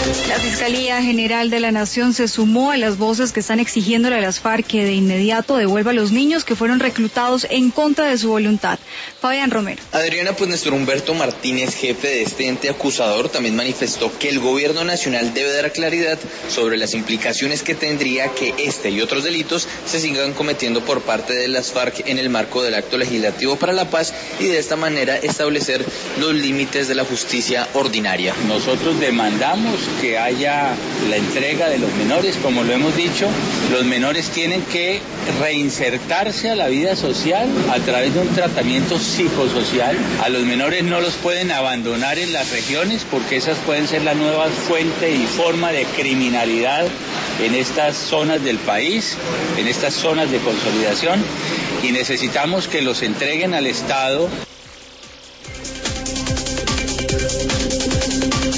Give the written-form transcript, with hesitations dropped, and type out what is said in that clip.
La Fiscalía General de la Nación se sumó a las voces que están exigiéndole a las FARC que de inmediato devuelva a los niños que fueron reclutados en contra de su voluntad. Fabián Romero. Adriana, pues Néstor Humberto Martínez, jefe de este ente acusador, también manifestó que el gobierno nacional debe dar claridad sobre las implicaciones que tendría que este y otros delitos se sigan cometiendo por parte de las FARC en el marco del Acto Legislativo para la Paz y de esta manera establecer los límites de la justicia ordinaria. Nosotros demandamos que haya la entrega de los menores, como lo hemos dicho, los menores tienen que reinsertarse a la vida social a través de un tratamiento psicosocial. A los menores no los pueden abandonar en las regiones porque esas pueden ser la nueva fuente y forma de criminalidad en estas zonas del país, en estas zonas de consolidación, y necesitamos que los entreguen al Estado.